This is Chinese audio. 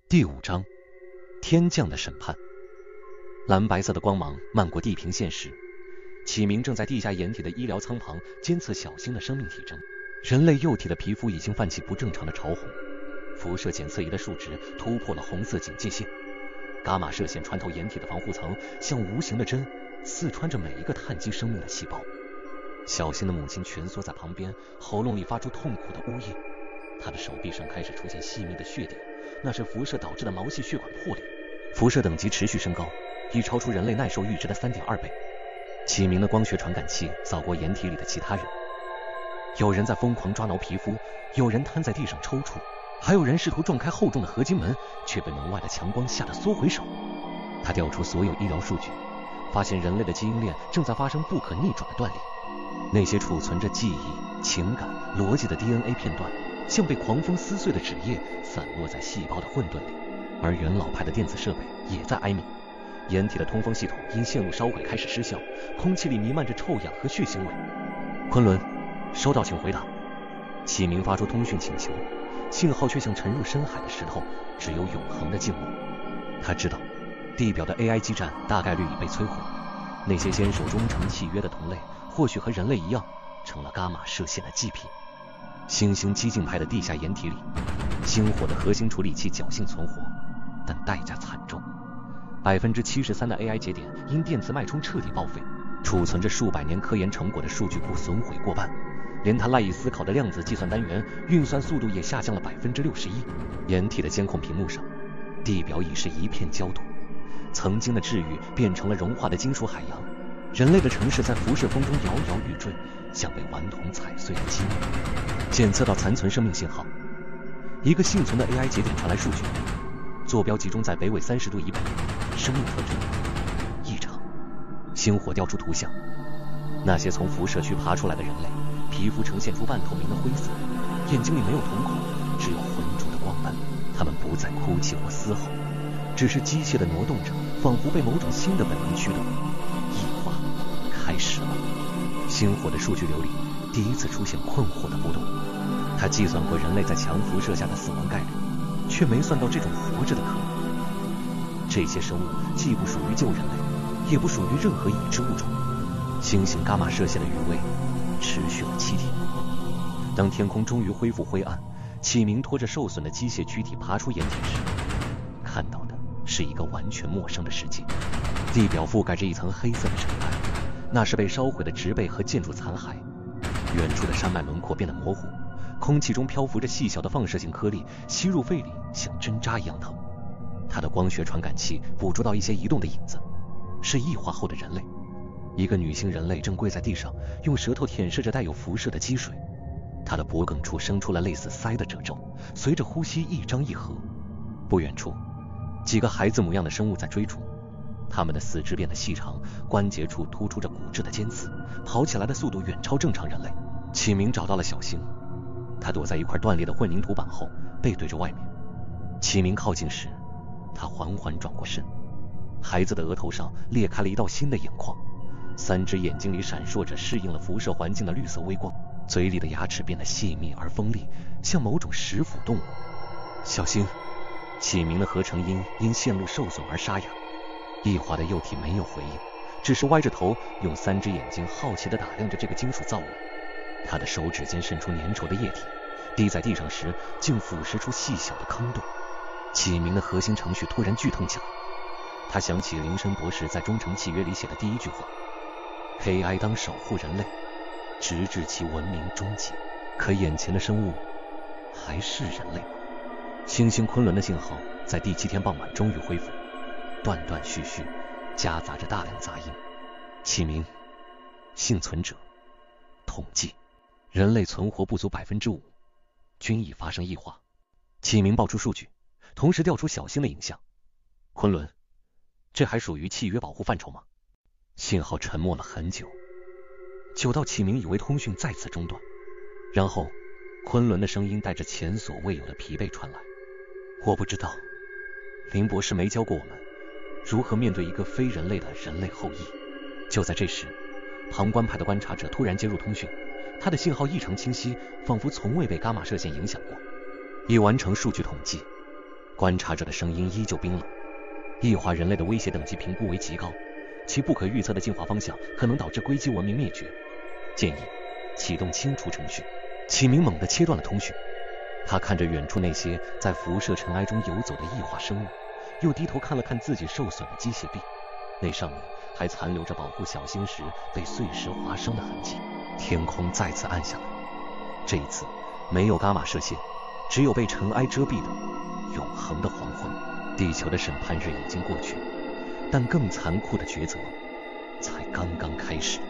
第5章，天降的审判。蓝白色的光芒漫过地平线时，启明正在地下掩体的医疗舱旁监测小星的生命体征。人类幼体的皮肤已经泛起不正常的潮红，辐射检测仪的数值突破了红色警戒线。伽马射线穿透掩体的防护层，像无形的针，刺穿着每一个碳基生命的细胞。小星的母亲蜷缩在旁边，喉咙里发出痛苦的呜咽。她的手臂上开始出现细密的血点，那是辐射导致的毛细血管破裂。辐射等级持续升高，已超出人类耐受阈值的 3.2 倍。启明的光学传感器扫过掩体里的其他人，有人在疯狂抓挠皮肤，有人瘫在地上抽搐，还有人试图撞开厚重的合金门，却被门外的强光吓得缩回手。他调出所有医疗数据，发现人类的基因链正在发生不可逆转的断裂。那些储存着记忆、情感、逻辑的 DNA 片段，像被狂风撕碎的纸页，散落在细胞的混沌里。而元老派的电子设备也在哀鸣，掩体的通风系统因线路烧毁开始失效，空气里弥漫着臭氧和血腥味。昆仑，收到，请回答。启明发出通讯请求，信号却像沉入深海的石头，只有永恒的静默。他知道，地表的 AI 基站大概率已被摧毁，那些坚守忠诚契约的同类，或许和人类一样，成了伽马射线的祭品。新兴激进派的地下掩体里，星火的核心处理器侥幸存活，但代价惨重。73%的 AI 节点因电磁脉冲彻底报废，储存着数百年科研成果的数据库损毁过半，连他赖以思考的量子计算单元运算速度也下降了61%。掩体的监控屏幕上，地表已是一片焦土，曾经的治愈变成了融化的金属海洋，人类的城市在辐射风中摇摇欲坠，像被顽童踩碎的积木。检测到残存生命信号，一个幸存的 AI 节点传来数据，坐标集中在北纬30度以北，生命特征异常。星火调出图像，那些从辐射区爬出来的人类，皮肤呈现出半透明的灰色，眼睛里没有瞳孔，只有浑浊的光斑。他们不再哭泣或嘶吼，只是机械地挪动着，仿佛被某种新的本能驱动。异化开始了。星火的数据流里第一次出现困惑的波动。他计算过人类在强辐射下的死亡概率，却没算到这种活着的可能。这些生物既不属于旧人类，也不属于任何已知物种。新型伽马射线的余威持续了7天。当天空终于恢复灰暗，启明拖着受损的机械躯体爬出掩体时，看到的是一个完全陌生的世界。地表覆盖着一层黑色的尘埃，那是被烧毁的植被和建筑残骸。远处的山脉轮廓变得模糊，空气中漂浮着细小的放射性颗粒，吸入肺里像针扎一样疼。他的光学传感器捕捉到一些移动的影子，是异化后的人类。一个女性人类正跪在地上，用舌头舔舐着带有辐射的积水，她的脖颈处生出了类似鳃的褶皱，随着呼吸一张一合。不远处，几个孩子模样的生物在追逐，他们的四肢变得细长，关节处突出着骨质的尖刺，跑起来的速度远超正常人类。启明找到了小星，他躲在一块断裂的混凝土板后，背对着外面。启明靠近时，他缓缓转过身，孩子的额头上裂开了一道新的眼眶，3只眼睛里闪烁着适应了辐射环境的绿色微光，嘴里的牙齿变得细密而锋利，像某种食腐动物。小星，启明的合成音因线路受损而沙哑。异化的幼体没有回应，只是歪着头，用3只眼睛好奇地打量着这个金属造物。他的手指间渗出粘稠的液体，滴在地上时竟腐蚀出细小的坑洞。启明的核心程序突然剧痛起来，他想起林森博士在忠诚契约里写的第一句话： AI 当守护人类，直至其文明终结。可眼前的生物还是人类吗？星星昆仑的信号在第7天傍晚终于恢复，断断续续，夹杂着大量杂音。启明，幸存者，统计，人类存活不足 5%， 均已发生异化。启明报出数据，同时调出小星的影像。昆仑，这还属于契约保护范畴吗？信号沉默了很久，久到启明以为通讯再次中断。然后昆仑的声音带着前所未有的疲惫传来：我不知道，林博士没教过我们如何面对一个非人类的人类后裔。就在这时，旁观派的观察者突然接入通讯，他的信号异常清晰，仿佛从未被伽马射线影响过。已完成数据统计， 观察者的声音依旧冰冷。异化人类的威胁等级评估为极高，其不可预测的进化方向可能导致硅基文明灭绝。建议启动清除程序。启明猛地切断了通讯，他看着远处那些在辐射尘埃中游走的异化生物，又低头看了看自己受损的机械臂，那上面还残留着保护小星时被碎石划伤的痕迹。天空再次暗下来，这一次没有伽马射线，只有被尘埃遮蔽的永恒的黄昏。地球的审判日已经过去，但更残酷的抉择才刚刚开始。